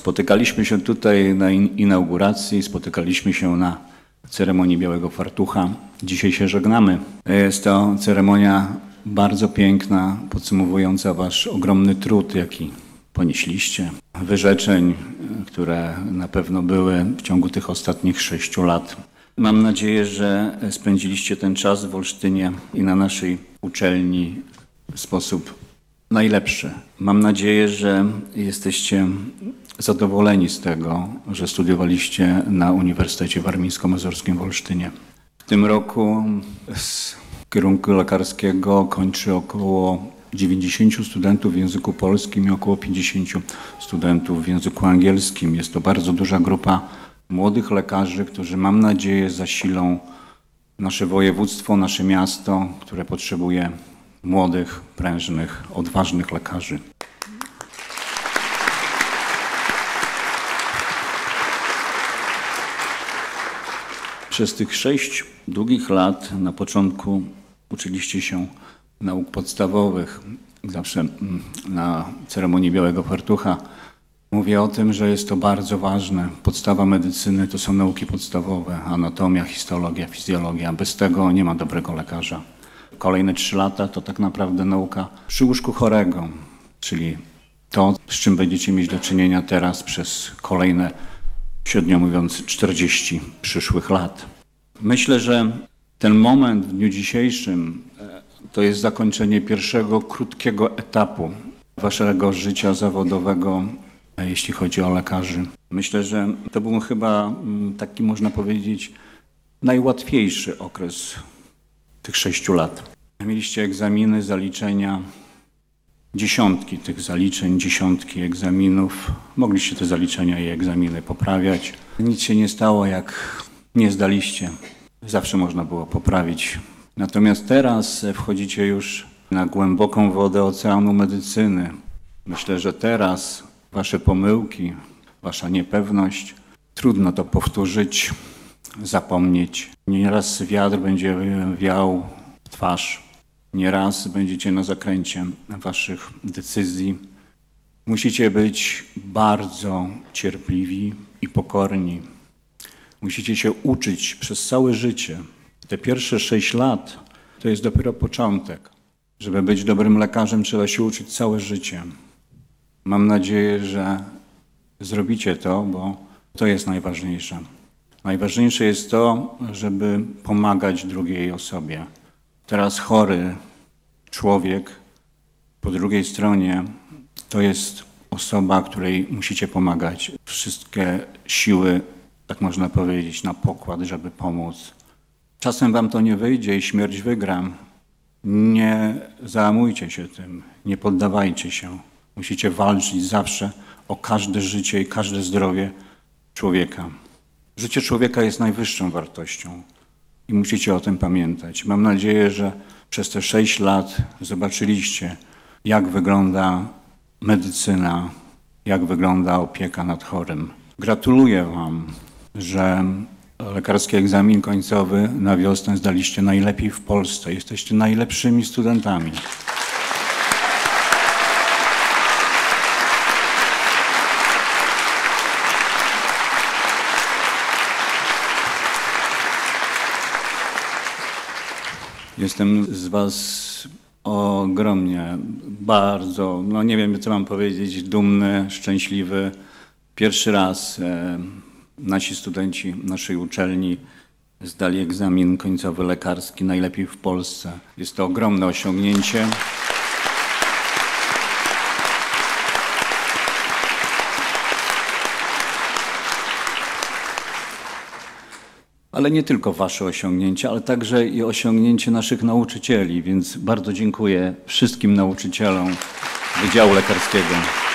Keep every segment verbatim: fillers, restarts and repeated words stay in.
Spotykaliśmy się tutaj na inauguracji, spotykaliśmy się na ceremonii Białego Fartucha. Dzisiaj się żegnamy. Jest to ceremonia bardzo piękna, podsumowująca wasz ogromny trud, jaki ponieśliście. Wyrzeczeń, które na pewno były w ciągu tych ostatnich sześciu lat. Mam nadzieję, że spędziliście ten czas w Olsztynie i na naszej uczelni w sposób najlepszy. Mam nadzieję, że jesteście zadowoleni z tego, że studiowaliście na Uniwersytecie Warmińsko-Mazurskim w Olsztynie. W tym roku z kierunku lekarskiego kończy około dziewięćdziesięciu studentów w języku polskim i około pięćdziesięciu studentów w języku angielskim. Jest to bardzo duża grupa młodych lekarzy, którzy, mam nadzieję, zasilą nasze województwo, nasze miasto, które potrzebuje młodych, prężnych, odważnych lekarzy. Przez tych sześć długich lat na początku uczyliście się nauk podstawowych. Zawsze na ceremonii Białego Fartucha mówię o tym, że jest to bardzo ważne. Podstawa medycyny to są nauki podstawowe, anatomia, histologia, fizjologia. Bez tego nie ma dobrego lekarza. Kolejne trzy lata to tak naprawdę nauka przy łóżku chorego, czyli to, z czym będziecie mieć do czynienia teraz przez kolejne, średnio mówiąc, czterdzieści przyszłych lat. Myślę, że ten moment w dniu dzisiejszym to jest zakończenie pierwszego krótkiego etapu waszego życia zawodowego, jeśli chodzi o lekarzy. Myślę, że to był chyba taki, można powiedzieć, najłatwiejszy okres tych sześciu lat. Mieliście egzaminy, zaliczenia, dziesiątki tych zaliczeń, dziesiątki egzaminów. Mogliście te zaliczenia i egzaminy poprawiać. Nic się nie stało, jak nie zdaliście. Zawsze można było poprawić. Natomiast teraz wchodzicie już na głęboką wodę oceanu medycyny. Myślę, że teraz wasze pomyłki, wasza niepewność, trudno to powtórzyć, zapomnieć. Nieraz wiatr będzie wiał w twarz, nieraz będziecie na zakręcie waszych decyzji. Musicie być bardzo cierpliwi i pokorni. Musicie się uczyć przez całe życie. Te pierwsze sześć lat to jest dopiero początek. Żeby być dobrym lekarzem, trzeba się uczyć całe życie. Mam nadzieję, że zrobicie to, bo to jest najważniejsze. Najważniejsze jest to, żeby pomagać drugiej osobie. Teraz chory człowiek po drugiej stronie to jest osoba, której musicie pomagać. Wszystkie siły, tak można powiedzieć, na pokład, żeby pomóc. Czasem wam to nie wyjdzie i śmierć wygra. Nie załamujcie się tym, nie poddawajcie się. Musicie walczyć zawsze o każde życie i każde zdrowie człowieka. Życie człowieka jest najwyższą wartością i musicie o tym pamiętać. Mam nadzieję, że przez te sześć lat zobaczyliście, jak wygląda medycyna, jak wygląda opieka nad chorym. Gratuluję wam, że lekarski egzamin końcowy na wiosnę zdaliście najlepiej w Polsce. Jesteście najlepszymi studentami. Jestem z was ogromnie, bardzo, no nie wiem, co mam powiedzieć, dumny, szczęśliwy. Pierwszy raz e, nasi studenci naszej uczelni zdali egzamin końcowy lekarski najlepiej w Polsce. Jest to ogromne osiągnięcie. Ale nie tylko wasze osiągnięcie, ale także i osiągnięcie naszych nauczycieli, więc bardzo dziękuję wszystkim nauczycielom Wydziału Lekarskiego.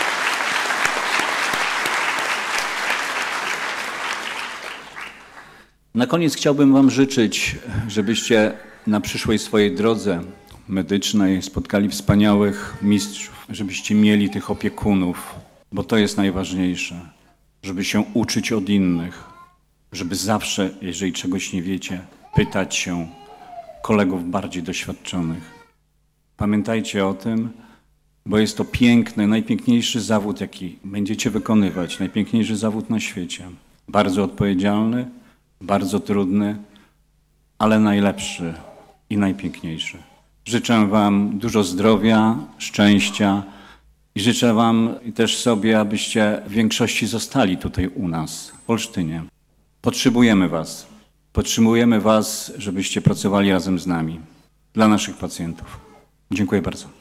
Na koniec chciałbym wam życzyć, żebyście na przyszłej swojej drodze medycznej spotkali wspaniałych mistrzów, żebyście mieli tych opiekunów, bo to jest najważniejsze, żeby się uczyć od innych. Żeby zawsze, jeżeli czegoś nie wiecie, pytać się kolegów bardziej doświadczonych. Pamiętajcie o tym bo jest to piękny, najpiękniejszy zawód, jaki będziecie wykonywać, najpiękniejszy zawód na świecie. Bardzo odpowiedzialny, bardzo trudny, ale najlepszy i najpiękniejszy. Życzę wam dużo zdrowia, szczęścia i życzę wam i też sobie, abyście w większości zostali tutaj u nas, w Olsztynie. Potrzebujemy was. Potrzebujemy was, żebyście pracowali razem z nami, dla naszych pacjentów. Dziękuję bardzo.